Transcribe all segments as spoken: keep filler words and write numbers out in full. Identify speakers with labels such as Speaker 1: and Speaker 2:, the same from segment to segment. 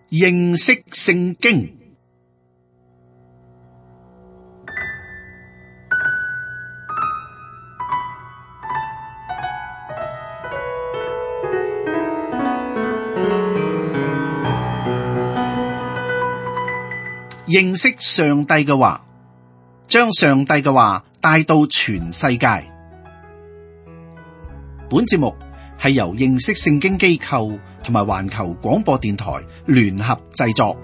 Speaker 1: 認識聖經。認識上帝嘅話，將上帝嘅話帶到全世界。本節目係由認識聖經機構同埋環球廣播電台聯合製作。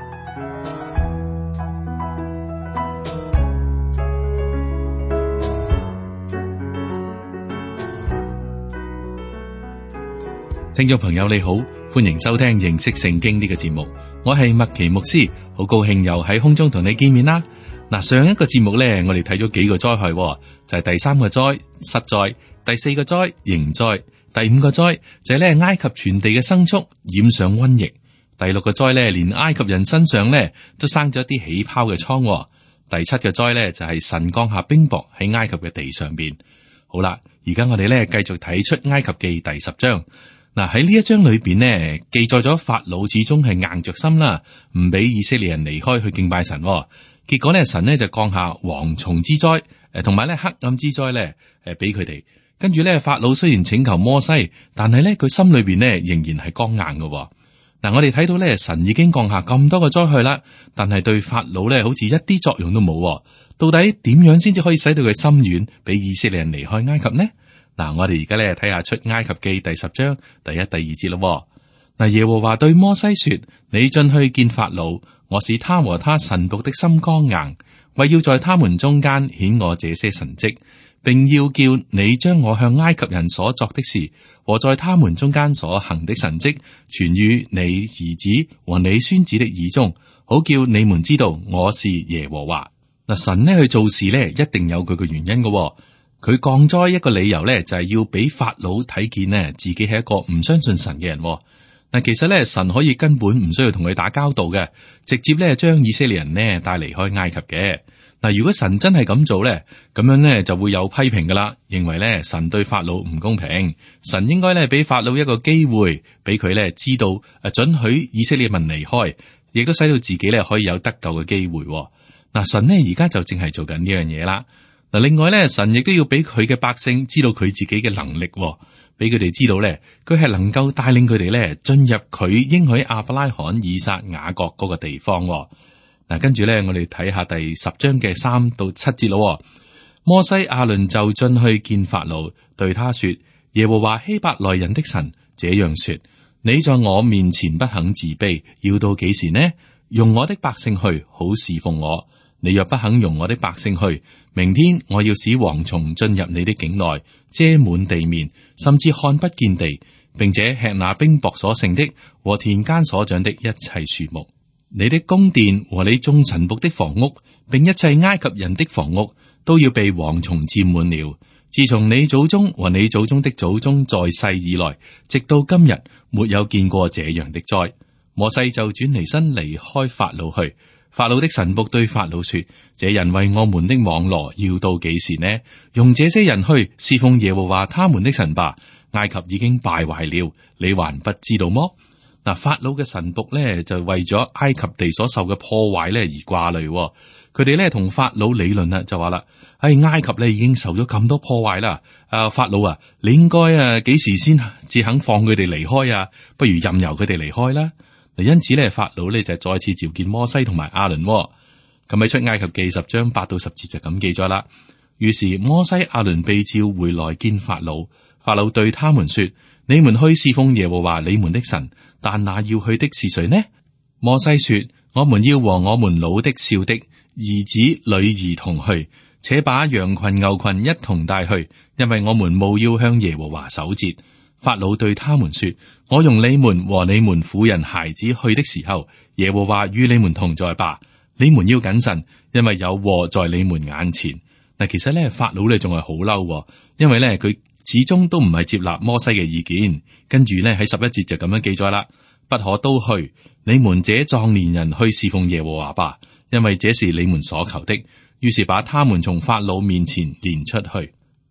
Speaker 2: 聽眾朋友你好，歡迎收聽認識聖經呢個節目，我係麥奇牧師，好高興又喺空中同你見面啦。嗱，上一個節目咧，我哋睇咗幾個災害，就係第三個災失災，第四個災刑災，第五個災就係咧埃及全地嘅牲畜染上瘟疫，第六個災咧連埃及人身上咧都生咗一啲起泡嘅瘡，第七個災咧就係神降下冰雹喺埃及嘅地上邊。好啦，而家我哋咧繼續睇出埃及記第十章。嗱，喺呢一章裏邊呢，記載咗法老始終係硬着心啦，唔俾以色列人離開去敬拜神。結果呢，神呢就降下蝗蟲之災，誒，同埋咧黑暗之災咧，誒，俾佢哋。跟住咧，法老雖然請求摩西，但係咧佢心裏邊呢仍然係剛硬嘅。嗱，我哋睇到咧，神已經降下咁多個災害啦，但係對法老咧好似一啲作用都冇。到底點樣先至可以使到佢心軟，俾以色列人離開埃及呢？嗱，我哋而家咧睇下出埃及記第十章第一、第二節咯。嗱，耶和華對摩西說：你進去見法老，我使他和他臣僕的心剛硬，為要在他們中間顯我這些神蹟，並要叫你將我向埃及人所作的事和在他們中間所行的神蹟傳於你兒子和你孫子的耳中，好叫你們知道我是耶和華。嗱，神呢去做事呢，一定有佢嘅原因嘅。佢降災一個理由咧，就係要俾法老睇見呢，自己係一個唔相信神嘅人。嗱，其實咧，神可以根本唔需要同佢打交道嘅，直接咧將以色列人呢帶離開埃及嘅。嗱，如果神真係咁做咧，咁樣咧就會有批評噶啦，認為咧神對法老唔公平，神應該咧俾法老一個機會，俾佢咧知道誒，准許以色列民離開，亦都使到自己咧可以有得救嘅機會。嗱，神呢而家就正係做緊呢樣嘢啦。嗱，另外咧，神亦都要俾佢嘅百姓知道佢自己嘅能力，俾佢哋知道咧，佢係能夠帶領佢哋咧進入佢應許亞伯拉罕、以撒、雅各嗰個地方。嗱，跟住咧，我哋睇下第十章嘅三到七節咯。摩西亞倫就進去見法老，對他說：耶和華希伯來人的神這樣說：你在我面前不肯自卑，要到幾時呢？容我的百姓去，好侍奉我。你若不肯容我的百姓去，明天我要使蝗蟲進入你的境內，遮滿地面，甚至看不見地，並且吃那冰雹所剩的和田間所長的一切樹木。你的宮殿和你眾臣僕的房屋，並一切埃及人的房屋，都要被蝗蟲佔滿了。自從你祖宗和你祖宗的祖宗在世以來，直到今日，沒有見過這樣的災。摩西就轉離身離開法老去。法老的臣僕對法老說：這人為我們的網羅要到幾時呢？用這些人去侍奉耶和華他們的神吧。埃及已經敗壞了，你還不知道麼？嗱，法老嘅臣僕咧就為咗埃及地所受嘅破壞咧而掛慮，佢哋咧同法老理論啦，就話啦：唉，埃及咧已經受咗咁多破壞啦，啊，法老啊，你應該啊幾時先至肯放佢哋離開啊？不如任由佢哋離開啦。因此咧，法老咧就再次召見摩西同埋亞倫。咁喺出埃及記十章八到十節就咁記咗啦。於是摩西亞倫被召回來見法老，法老對他們說：你們去侍奉耶和華你們的神，但那要去的是誰呢？摩西說：我們要和我們老的少的兒子女兒同去，且把羊群牛群一同帶去，因為我們務要向耶和華守節。法老對他們說：我用你們和你們婦人孩子去的時候，耶和華與你們同在吧。你們要謹慎，因為有禍在你們眼前。嗱，其實咧，法老咧仲係好嬲，因為咧佢始終都唔係接納摩西嘅意見。跟住咧喺十一節就咁樣記載啦：不可都去，你們這壯年人去侍奉耶和華吧，因為這是你們所求的。於是把他們從法老面前攆出去。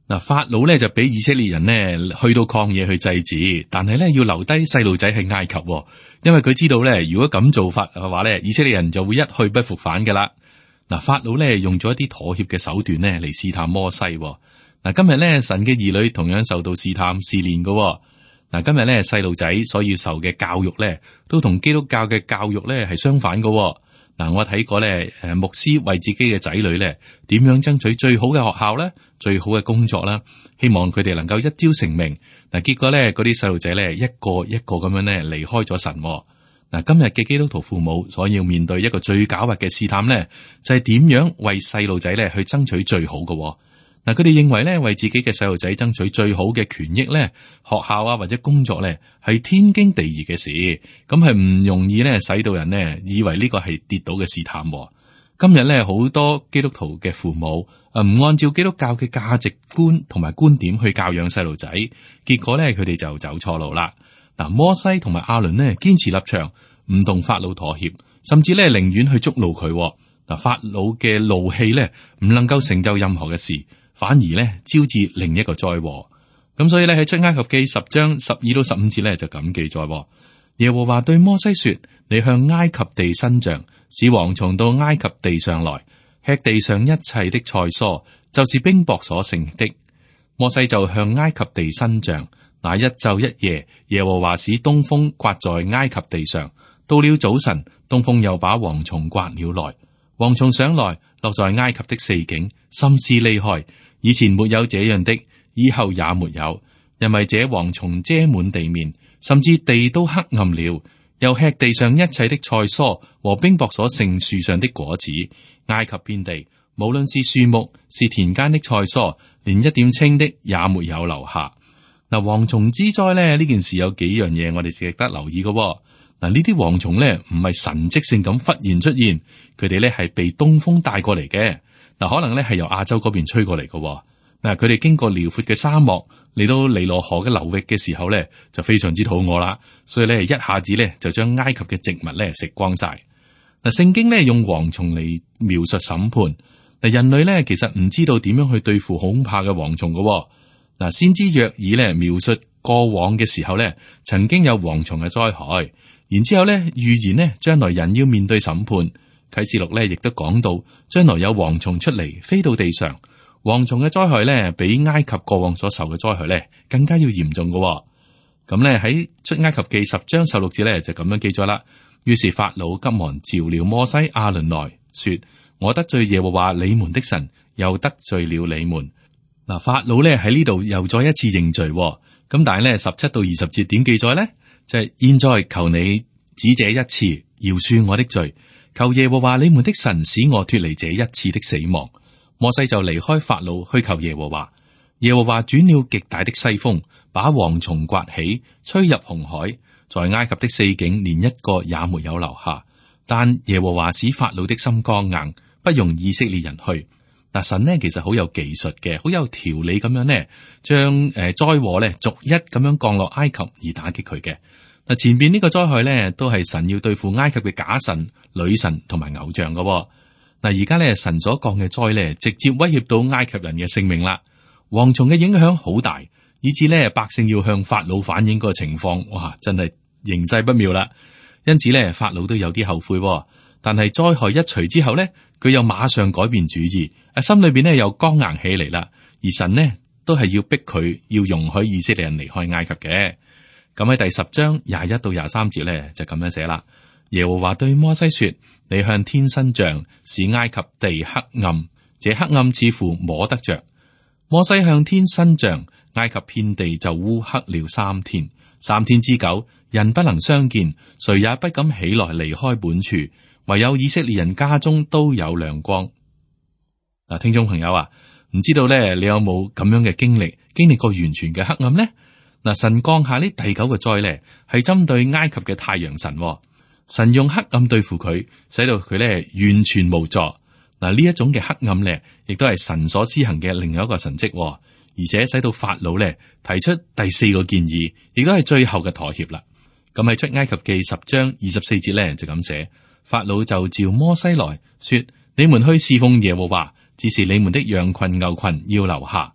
Speaker 2: 嗱，法老咧就俾以色列人呢去到曠野去祭祀，但係咧要留低細路仔喺埃及，因為佢知道咧，如果咁做法嘅話咧，以色列人就會一去不復返噶啦。嗱，法老咧用咗一啲妥協嘅手段咧嚟試探摩西。嗱，今日咧神嘅兒女同樣受到試探試煉噶。嗱，今日咧細路仔所要受嘅教育咧，都同基督教嘅教育咧係相反噶。嗱，我睇過咧，誒，牧師為自己嘅仔女咧，點樣爭取最好嘅學校咧，最好嘅工作啦，希望佢哋能夠一朝成名。嗱，結果咧，嗰啲細路仔咧，一個一個咁樣咧離開咗神。嗱，今日嘅基督徒父母所要面對一個最狡猾嘅試探咧，就係點樣為細路仔咧去爭取最好嘅。嗱，佢哋認為咧，為自己嘅細路仔爭取最好嘅權益咧，學校啊或者工作咧，係天經地義嘅事，咁係唔容易咧，使到人呢以為呢個係跌倒嘅試探。今日咧，好多基督徒嘅父母誒，唔按照基督教嘅價值觀同埋觀點去教養細路仔，結果咧，佢哋就走錯路啦。嗱，摩西同埋亞倫呢，堅持立場，唔同法老妥協，甚至咧寧願去觸怒佢。嗱，法老嘅怒氣咧，唔能夠成就任何嘅事。反而咧招致另一個災禍，咁所以咧喺出埃及記十章十二到十五節咧就咁記載：耶和華對摩西說：你向埃及地伸杖，使蝗蟲到埃及地上來，吃地上一切的菜蔬，就是冰雹所剩的。摩西就向埃及地伸杖，那一晝一夜，耶和華使東風刮在埃及地上。到了早晨，東風又把蝗蟲刮了來，蝗蟲上來落在埃及的四境，甚是厲害。以前沒有這樣的，以後也沒有，因為這蝗蟲遮滿地面，甚至地都黑暗了，又吃地上一切的菜蔬和冰雹所剩樹上的果子。埃及遍地，無論是樹木，是田間的菜蔬，連一點青的也沒有留下。嗱，蝗蟲之災咧，呢件事有幾樣嘢我哋值得留意嘅。嗱，呢啲蝗蟲咧唔係神蹟性咁忽然出現，佢哋咧係被東風帶過嚟嘅。嗱，可能咧係由亞洲嗰邊吹過嚟嘅。嗱，佢哋經過遼闊嘅沙漠嚟到尼羅河嘅流域嘅時候咧，就非常之肚餓啦，所以咧一下子咧就將埃及嘅植物咧食光晒。嗱，聖經咧用蝗蟲嚟描述審判。嗱，人類咧其實唔知道點樣去對付恐怕嘅蝗蟲嘅。嗱，先知約珥咧描述過往嘅時候咧，曾經有蝗蟲嘅災害，然之後咧預言呢將來人要面對審判。啟示錄咧亦都講到，將來有蝗蟲出嚟飛到地上，蝗蟲嘅災害咧比埃及過往所受嘅災害咧更加要嚴重嘅。咁咧喺出埃及記十章十六節咧就咁樣記咗啦。於是法老急忙召了摩西亞倫來說：我得罪耶和華你們的神，又得罪了你們。嗱，法老咧喺呢度又再一次認罪。咁但係咧十七到二十節點記載咧？就係、是、現在求你只這一次饒恕我的罪。求耶和華你們的神使我脫離這一次的死亡。摩西就離開法老去求耶和華。耶和華轉了極大的西風，把蝗蟲刮起，吹入紅海，在埃及的四境連一個也沒有留下。但耶和華使法老的心剛硬，不容以色列人去。嗱，神呢其實好有技術嘅，好有條理咁樣呢，將誒災禍咧逐一咁樣降落埃及而打擊佢嘅。嗱，前邊呢個災害咧，都係神要對付埃及嘅假神、女神同埋偶像嘅。嗱，而家咧神所降嘅災咧，直接威脅到埃及人嘅性命啦。蝗蟲嘅影響好大，以致咧百姓要向法老反映嗰個情況，哇，真係形勢不妙啦。因此咧，法老都有啲後悔，但係災害一除之後咧，佢又馬上改變主意，啊，心裏邊咧又剛硬起嚟啦。而神呢，都係要逼佢要容許以色列人離開埃及嘅。咁喺第十章廿一到廿三節咧就咁樣寫啦。耶和華對摩西說：你向天伸杖，使埃及地黑暗，這黑暗似乎摸得着。摩西向天伸杖，埃及遍地就烏黑了三天，三天之久，人不能相見，誰也不敢起來離開本處，唯有以色列人家中都有亮光。嗱，聽眾朋友啊，唔知道咧，你有冇咁樣嘅經歷，經歷過完全嘅黑暗呢？嗱，神降下呢第九個災咧，係針對埃及嘅太陽神。神用黑暗對付佢，使到佢咧完全無助。嗱，呢一種嘅黑暗咧，亦都係神所施行嘅另外一個神蹟，而且使到法老咧提出第四個建議，亦都係最後嘅妥協啦。咁喺出埃及記十章二十四節咧就咁寫：法老就召摩西來說：你們去侍奉耶和華，只是你們的羊群牛群要留下。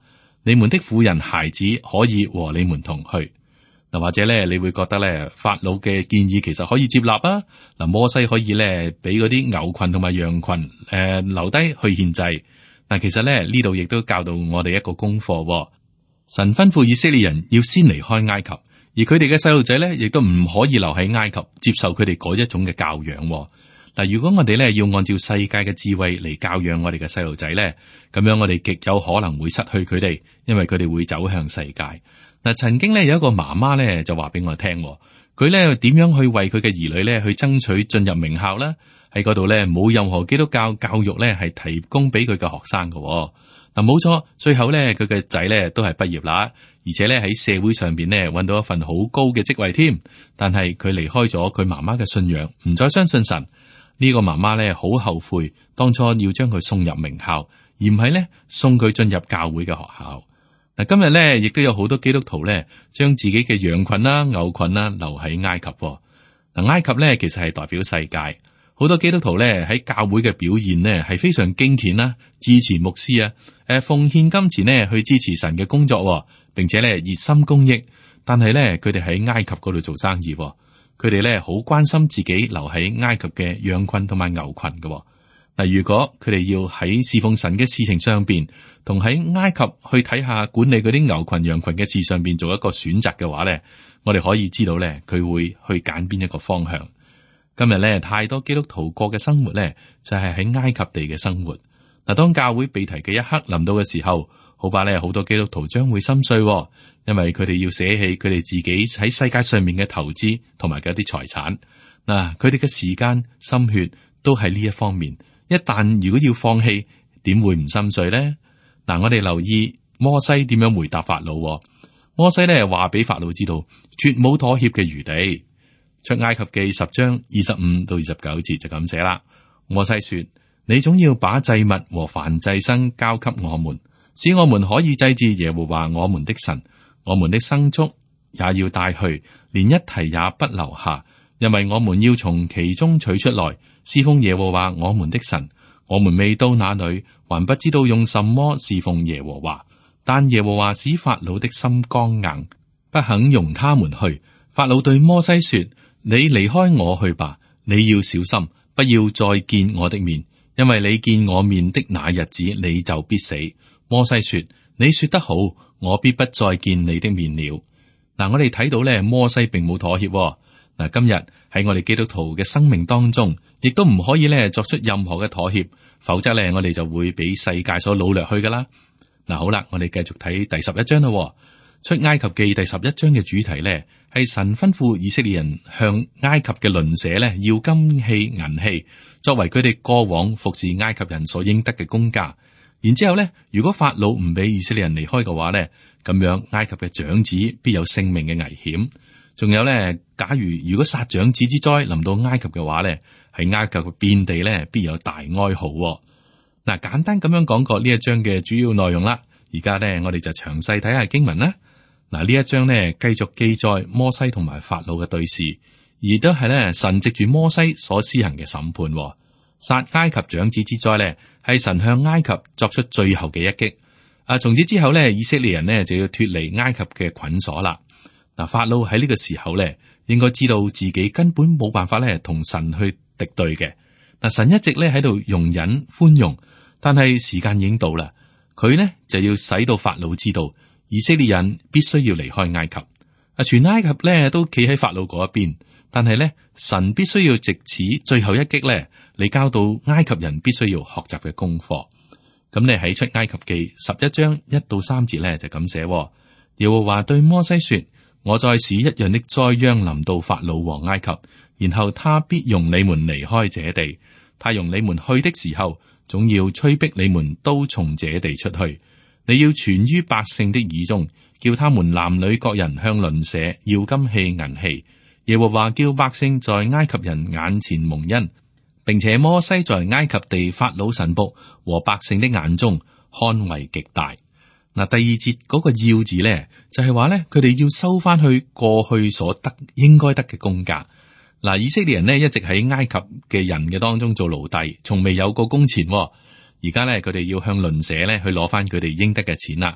Speaker 2: 你們的婦人孩子可以和你們同去。嗱，或者咧，你會覺得咧，法老嘅建議其實可以接納啊。嗱，摩西可以咧俾嗰啲牛群同埋羊群誒、呃、留低去獻祭。嗱，其實咧呢度亦都教導我哋一個功課。神吩咐以色列人要先離開埃及，而佢哋嘅細路仔咧亦都唔可以留喺埃及接受佢哋嗰一種嘅教養。嗱，如果我哋咧要按照世界嘅智慧嚟教養我哋嘅細路仔咧，咁樣我哋極有可能會失去佢哋，因為佢哋會走向世界。嗱，曾經咧有一個媽媽咧就話俾我聽，佢咧點樣去為佢嘅兒女咧去爭取進入名校啦？喺嗰度咧冇任何基督教教育咧係提供俾佢嘅學生嘅。嗱，冇錯，最後咧佢嘅仔咧都係畢業啦，而且咧喺社會上邊咧搵到一份好高嘅職位添。但係佢離開咗佢媽媽嘅信仰，唔再相信神。呢個媽媽咧好後悔當初要將佢送入名校，而唔係咧送佢進入教會嘅學校。嗱，今日咧亦都有好多基督徒咧，將自己嘅羊群啦、牛群啦留喺埃及。嗱，埃及咧其實係代表世界，好多基督徒咧喺教會嘅表現呢係非常敬虔啦，支持牧師啊，誒奉獻金錢呢去支持神嘅工作，並且咧熱心公益。但係咧佢哋喺埃及嗰度做生意，佢哋咧好關心自己留喺埃及嘅羊群同埋牛群嘅。嗱，如果佢哋要喺侍奉神嘅事情上邊，同喺埃及去睇下管理嗰啲牛群羊群嘅事上邊做一個選擇嘅話咧，我哋可以知道咧，佢會去揀邊一個方向。今日咧太多基督徒過嘅生活咧，就係喺埃及地嘅生活。嗱，當教會被提嘅一刻臨到嘅時候，好怕咧好多基督徒將會心碎，因為佢哋要捨棄佢哋自己喺世界上面嘅投資同埋嘅一啲財產。嗱，佢哋嘅時間、心血都喺呢一方面。一旦如果要放棄，點會唔心碎呢？嗱，我哋留意摩西點樣回答法老。摩西咧話俾法老知道，絕冇妥協嘅餘地。出埃及記十章二十五到二十九節就咁寫啦。摩西說：你總要把祭物和燔祭牲交給我們，使我們可以祭祀耶和華我們的神。我們的牲畜也要帶去，連一蹄也不留下，因為我們要從其中取出來，侍奉耶和華我們的神。我們未到那裏，還不知道用什麼侍奉耶和華。但耶和華使法老的心剛硬，不肯容他們去。法老對摩西說：你離開我去吧，你要小心，不要再見我的面，因為你見我面的那日子，你就必死。摩西說：你說得好，我必不再見你的面了。嗱，我哋睇到咧，摩西並冇妥協。嗱，今日喺我哋基督徒嘅生命當中，亦都唔可以咧作出任何嘅妥協，否則咧我哋就會俾世界所擄掠去噶啦。嗱，好啦，我哋繼續睇第十一章啦。出埃及記第十一章嘅主題咧，係神吩咐以色列人向埃及嘅鄰舍咧要金器銀器，作為佢哋過往服侍埃及人所應得嘅工價。然之後咧，如果法老唔俾以色列人離開嘅話咧，咁樣埃及嘅長子必有性命嘅危險。仲有咧，假如如果殺長子之災臨到埃及嘅話咧，喺埃及嘅遍地咧必有大哀號。嗱，簡單咁樣講過呢一章嘅主要內容啦。而家咧，我哋就詳細睇下經文啦。嗱，呢一章咧繼續記載摩西同埋法老嘅對視，而都係咧神藉住摩西所施行嘅審判。殺埃及長子之災咧，係神向埃及作出最後嘅一擊。啊，從此之後咧，以色列人呢就要脫離埃及嘅捆鎖啦。嗱，法老喺呢個時候咧，應該知道自己根本冇辦法咧同神去敵對嘅。嗱，神一直咧喺度容忍寬容，但係時間已經到啦，佢呢就要使到法老知道，以色列人必須要離開埃及。啊，全埃及咧都企喺法老嗰一邊，但係咧神必須要藉此最後一擊咧，嚟教導埃及人必須要學習嘅功課。咁你喺出埃及記十一章一到三節咧就咁寫。耶和華對摩西說：我再使一樣的災殃臨到法老和埃及，然後他必容你們離開這地。他容你們去的時候，總要催逼你們都從這地出去。你要傳於百姓的耳中，叫他們男女各人向鄰舍要金器銀器。耶和華叫百姓在埃及人眼前蒙恩，並且摩西在埃及地法老臣僕和百姓的眼中看為極大。嗱，第二節嗰個要字咧，就係話咧，佢哋要收翻去過去所得應該得嘅工價。嗱，以色列人呢一直喺埃及嘅人嘅當中做奴隸，從未有過工錢。而家咧，佢哋要向鄰舍咧去攞翻佢哋應得嘅錢啦。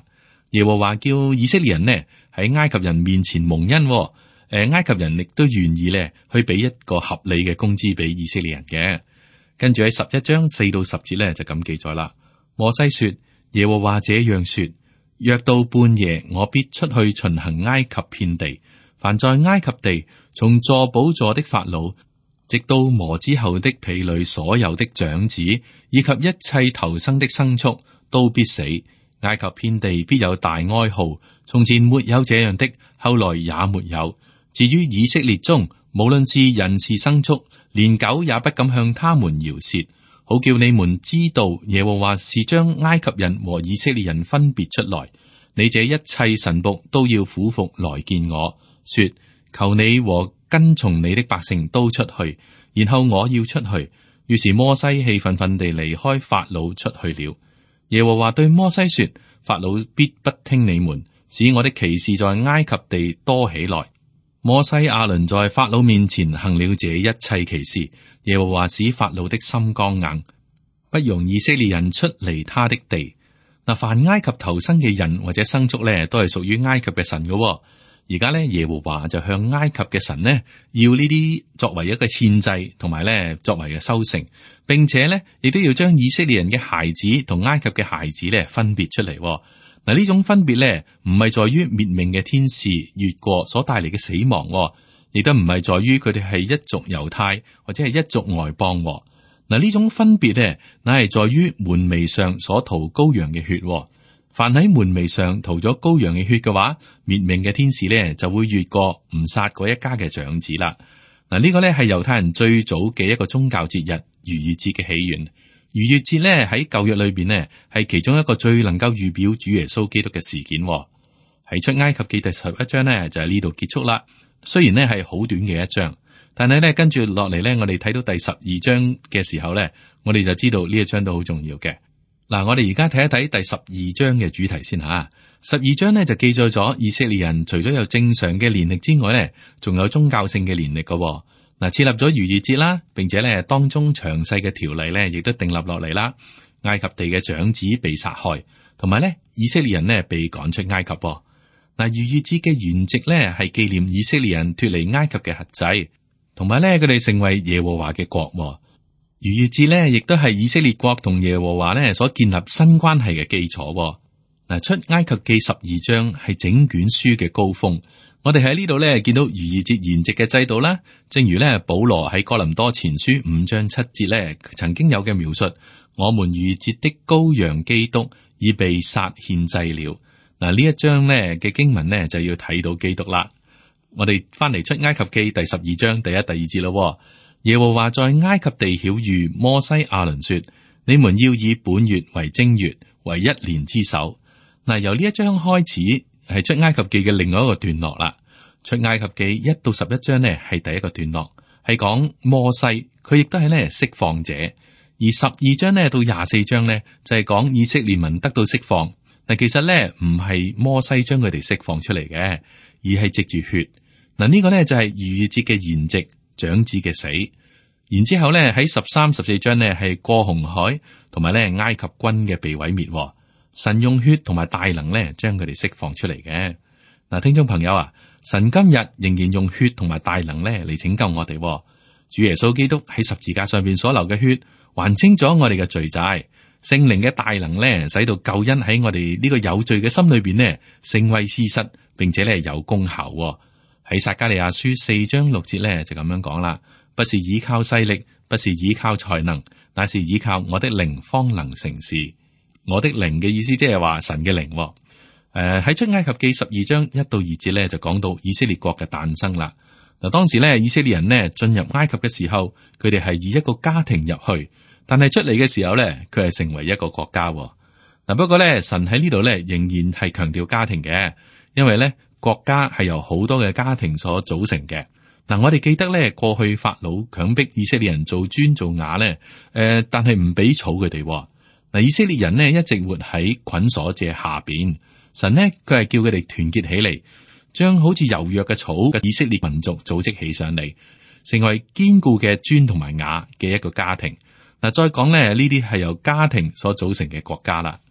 Speaker 2: 耶和華叫以色列人呢喺埃及人面前蒙恩，誒，埃及人亦都願意咧去俾一個合理嘅工資俾以色列人嘅。跟住喺十一章四到十節咧就咁記載啦。摩西說：耶和華這樣說，若到半夜，我必出去巡行埃及遍地，凡在埃及地從坐寶座的法老，直到磨之後的婢女，所有的長子以及一切頭生的牲畜都必死。埃及遍地必有大哀號，從前沒有這樣的，後來也沒有。至於以色列中，無論是人是牲畜，連狗也不敢向他們搖舌，好叫你們知道耶和華是將埃及人和以色列人分別出來。你這一切臣僕都要俯伏來見我，說：求你和跟從你的百姓都出去，然後我要出去。於是摩西氣憤憤地離開法老出去了。耶和華對摩西說：法老必不聽你們，使我的奇事在埃及地多起來。摩西亞倫在法老面前行了這一切奇事，耶和華使法老的心剛硬，不容以色列人出離他的地。嗱，凡埃及頭生嘅人或者牲畜咧，都係屬於埃及嘅神嘅。而家咧，耶和華就向埃及嘅神呢，要呢啲作為一個獻祭，同埋咧作為嘅收成，並且咧亦都要將以色列人嘅孩子同埃及嘅孩子咧分別出嚟。嗱，呢種分別咧唔係在於滅命嘅天使越過所帶嚟嘅死亡，亦都唔係在於佢哋係一族猶太或者係一族外邦。嗱，呢種分別咧，乃係在於門楣上所塗羔羊嘅血。凡喺門楣上塗咗羔羊嘅血嘅話，滅命嘅天使咧就會越過唔殺嗰一家嘅長子啦。嗱，呢個咧係猶太人最早嘅一個宗教節日逾越節嘅起源。逾越節咧喺舊約裏邊呢係其中一個最能夠預表主耶穌基督嘅事件。喺出埃及記第十一章呢就喺呢度結束啦。雖然呢係好短嘅一章，但係咧跟住落嚟咧，我哋睇到第十二章嘅時候咧，我哋就知道呢一章都好重要嘅。嗱，我哋而家睇一睇第十二章嘅主題先吓。十二章呢就記載咗以色列人除咗有正常嘅年曆之外呢，仲有宗教性嘅年曆嘅。嗱，設立咗逾越節啦，並且咧當中詳細嘅條例咧，亦都訂立落嚟啦。埃及地嘅長子被殺害，同埋咧以色列人呢被趕出埃及。嗱，逾越節嘅原籍咧係紀念以色列人脫離埃及嘅轄制，同埋咧佢哋成為耶和華嘅國。逾越節咧，亦都係以色列國同耶和華咧所建立新關係嘅基礎。嗱，出埃及記十二章係整卷書嘅高峰。我哋喺呢度咧見到逾越節筵席嘅制度啦，正如咧保羅喺哥林多前書五章七節咧曾經有嘅描述，我們逾越節的羔羊基督已被殺獻祭了。嗱，呢一章咧嘅經文咧就要睇到基督啦。我哋翻嚟出埃及記第十二章第一、第二節咯。耶和華在埃及地曉諭摩西亞倫說：你們要以本月為正月，為一年之首。嗱，由呢一章開始係出埃及記嘅另外一個段落啦。出埃及記一到十一章呢係第一個段落，係講摩西，佢亦都係咧釋放者。而十二章呢到廿四章呢就係講以色列民得到釋放。嗱，其實咧唔係摩西將佢哋釋放出嚟嘅，而係藉住血。嗱，呢個呢就係逾越節嘅筵席。長子嘅死，然之後咧喺十三、十四章呢係過紅海，同埋咧埃及軍嘅被毀滅。神用血同埋大能咧將佢哋釋放出嚟嘅。嗱，聽眾朋友啊，神今日仍然用血同埋大能咧嚟拯救我哋。主耶穌基督喺十字架上邊所流嘅血，還清咗我哋嘅罪債。聖靈嘅大能咧，使到救恩喺我哋呢個有罪嘅心裏邊呢成為事實，並且咧有功效。喺撒迦利亞書四章六節咧就咁樣講啦，不是依靠勢力，不是依靠才能，乃是依靠我的靈方能成事。我的靈嘅意思即係話神嘅靈。誒、呃、喺出埃及記十二章一到二節咧就講到以色列國嘅誕生啦。嗱，當時咧以色列人呢進入埃及嘅時候，佢哋係以一個家庭入去，但係出嚟嘅時候咧，佢係成為一個國家。嗱，不過咧神喺呢度咧仍然係強調家庭嘅，因為咧。國家係由好多嘅家庭所組成嘅。嗱，我哋記得咧，過去法老強迫以色列人做磚做瓦咧，誒、呃，但係唔俾草佢哋。嗱，以色列人呢一直活喺捆鎖者下邊，神呢佢係叫佢哋團結起嚟，將好似柔弱嘅草嘅以色列民族組織起上嚟，成為堅固嘅磚同埋瓦嘅一個家庭。嗱，再講咧，呢啲係由家庭所組成嘅國家啦。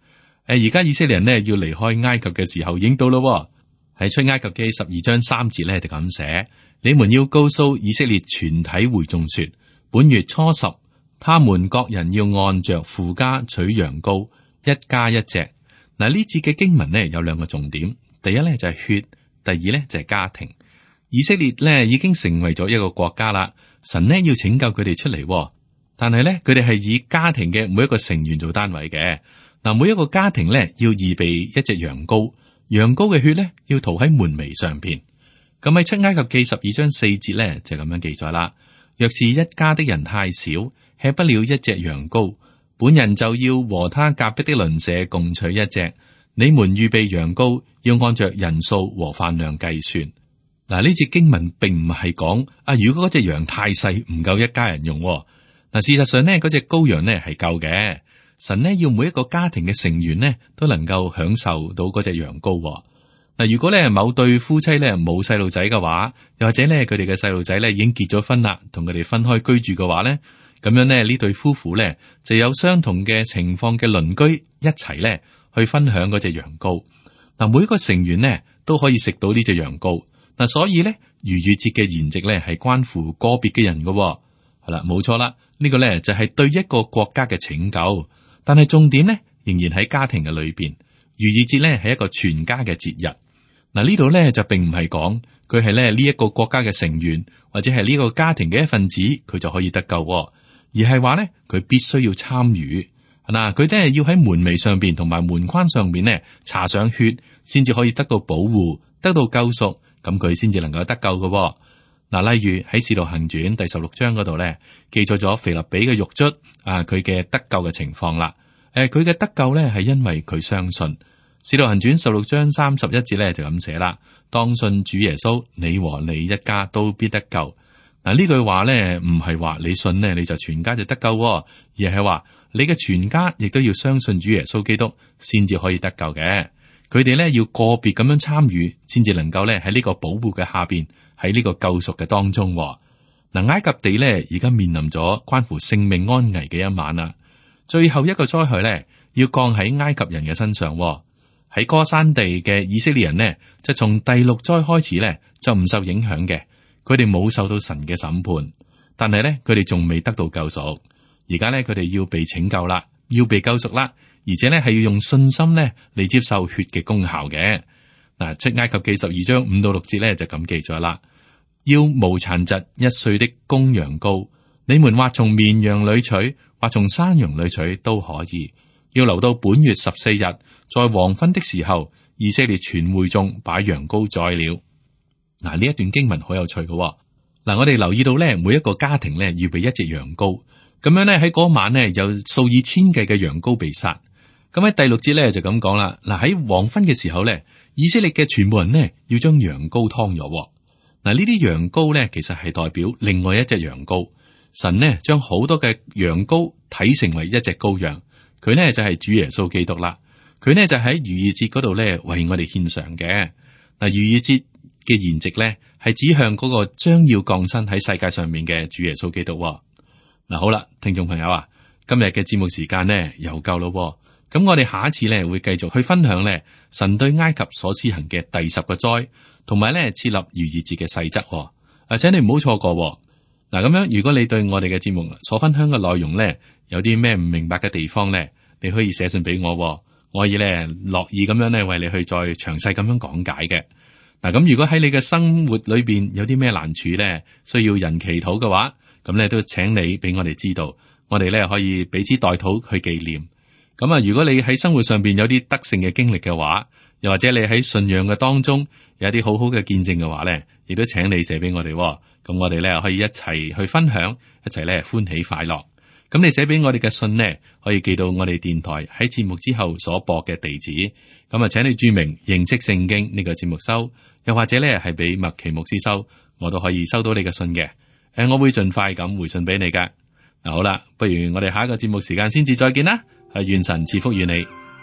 Speaker 2: 誒，而家以色列人呢要離開埃及嘅時候已經到咯。喺出埃及記十二章三節咧就咁寫：你們要告訴以色列全體會眾說，本月初十，他們各人要按着父家取羊羔，一家一隻。嗱，呢節嘅經文呢有兩個重點，第一咧就係血，第二咧就係家庭。以色列咧已經成為咗一個國家啦，神呢要拯救佢哋出嚟，但係咧佢哋係以家庭嘅每一個成員做單位嘅。嗱，每一個家庭咧要預備一隻羊羔。羊羔嘅血咧要塗喺門楣上邊。咁喺出埃及記十二章四節咧就咁樣記載啦。若是一家的人太少，吃不了一隻羊羔，本人就要和他隔壁的鄰舍共取一隻。你們預備羊羔要按着人數和飯量計算。嗱，呢節經文並唔係講啊，如果嗰隻羊太細唔夠一家人用。嗱，事實上呢，嗰隻羔羊呢係夠嘅。神呢要每一個家庭嘅成員呢都能夠享受到嗰隻羊羔。嗱，如果咧某對夫妻咧冇細路仔嘅話，又或者咧佢哋嘅細路仔咧已經結咗婚啦，同佢哋分開居住嘅話咧，咁樣咧呢對夫婦咧就有相同嘅情況嘅鄰居一齊咧去分享嗰隻羊羔。嗱，每一個成員呢都可以食到呢隻羊羔。嗱，所以咧逾越節嘅筵席咧係關乎個別嘅人嘅。係啦，冇錯啦，呢個咧就係對一個國家嘅拯救。但係重點咧，仍然喺家庭嘅裏邊。逾越節咧係一個全家嘅節日。嗱，呢度咧就並唔係講佢係咧呢一個國家嘅成員，或者係呢個家庭嘅一份子，佢就可以得救，而係話咧佢必須要參與。嗱，佢咧要喺門楣上邊同埋門框上邊咧搽上血，先至可以得到保護，得到救贖，咁佢先至能夠得救嘅。嗱，例如喺《使徒行傳》第十六章嗰度咧，記載咗腓立比嘅獄卒啊，佢嘅得救嘅情況啦。誒，佢嘅得救咧係因為佢相信。《使徒行傳》十六章三十一節咧就咁寫啦：當信主耶穌，你和你一家都必得救。嗱，呢句話咧唔係話你信呢你就全家就得救，而係話你嘅全家亦都要相信主耶穌基督，先至可以得救嘅。佢哋咧要個別咁樣參與，先至能夠咧喺呢個保護嘅下邊。喺呢個救贖嘅當中，嗱，埃及地咧而家面臨咗關乎性命安危嘅一晚啦。最後一個災害咧要降喺埃及人嘅身上。喺歌珊地嘅以色列人呢，就從第六災開始咧就唔受影響嘅，佢哋冇受到神嘅審判，但係咧佢哋仲未得到救贖。而家咧佢哋要被拯救啦，要被救贖啦，而且咧係要用信心咧嚟接受血嘅功效嘅。嗱，出埃及記十二章五到六節咧就咁記載啦。要無殘疾一歲的公羊羔，你們或從綿羊裏取，或從山羊裏取都可以。要留到本月十四日，在黃昏的時候，以色列全會眾把羊羔宰了。嗱，呢一段經文好有趣嘅。嗱，我哋留意到咧，每一個家庭咧預備一隻羊羔，咁樣咧喺嗰晚呢，有數以千計嘅羊羔被殺。咁喺第六節咧就咁講啦。嗱，喺黃昏嘅時候咧，以色列嘅全部人呢要將羊羔劏咗。嗱，呢啲羊羔咧，其實係代表另外一隻羊羔。神呢將好多嘅羊羔睇成為一隻羔羊，佢呢就係主耶穌基督啦。佢呢就喺逾越節嗰度咧為我哋獻上嘅。嗱，逾越節嘅筵席咧係指向嗰個將要降生喺世界上面嘅主耶穌基督。嗱，好啦，聽眾朋友啊，今日嘅節目時間呢又夠咯。咁我哋下一次咧會繼續去分享咧神對埃及所施行嘅第十個災。同埋咧設立逾越節嘅細則，而且你唔好錯過。嗱，咁樣如果你對我哋嘅節目所分享嘅內容咧有啲咩唔明白嘅地方咧，你可以寫信俾我，我可以咧樂意咁樣咧為你去再詳細咁樣講解嘅。嗱，咁如果喺你嘅生活裏邊有啲咩難處咧，需要人祈禱嘅話，咁咧都請你俾我哋知道，我哋咧可以彼此代禱去紀念。咁啊，如果你喺生活上邊有啲得勝嘅經歷嘅話，又或者你喺信仰嘅當中有一啲好好嘅見證嘅話咧，亦都請你寫俾我哋，咁我哋咧可以一齊去分享，一齊咧歡喜快樂。咁你寫俾我哋嘅信呢，可以寄到我哋電台喺節目之後所播嘅地址。咁啊，請你注明認識聖經呢個節目收，又或者咧係俾麥奇牧師收，我都可以收到你嘅信嘅。誒，我會盡快咁回信俾你噶。嗱，好啦，不如我哋下一個節目時間先至再見啦。係願神賜福與你。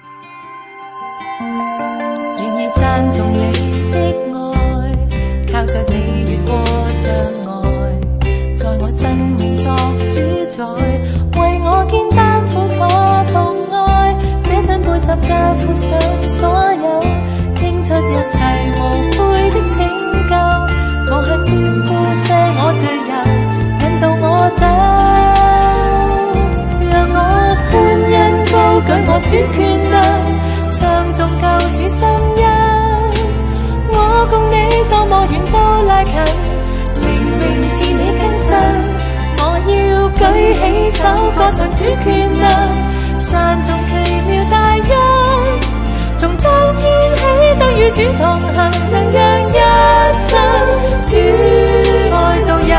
Speaker 3: 讚頌你的愛，靠着你越過障礙，在我生命作主宰，為我肩擔苦楚痛哀，捨身背十架。 上所有，傾出一切無悔的拯救。我向天呼聲，我最右，引導我走，讓我歡欣高舉我主權能，唱頌救主心恩。我共你多麼遠都拉近，靈命自你更新。我要舉起手歌唱主權能，讚頌奇妙大恩。從當天起都與主同行，能讓一生主愛導引。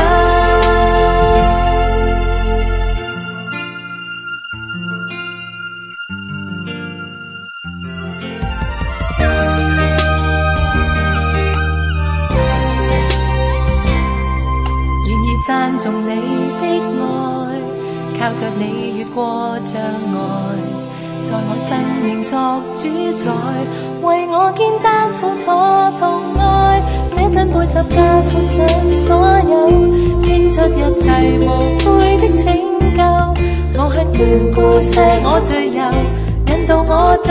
Speaker 3: 願意讚頌你的愛，靠着你越過障礙，在我生命作主宰，為我肩擔苦楚痛哀，捨身背十架付上所有，傾出一切無悔的拯救。我向天呼聲，我最右，引導我走，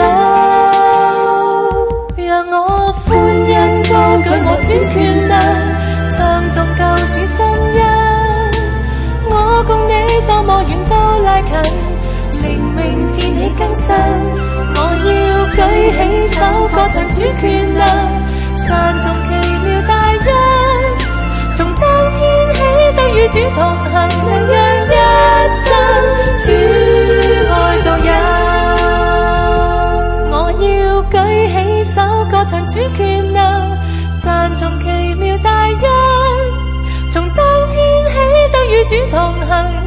Speaker 3: 讓我歡欣高舉我主權能，唱頌救主心恩。我共你多麼遠都拉近，靈命自你更新。我要舉起手歌唱主權能，讚頌奇妙大恩。從當天起都與主同行，能讓一生主愛導引。我要舉起手歌唱主權能，讚頌奇妙大恩。從當天起都與主同行，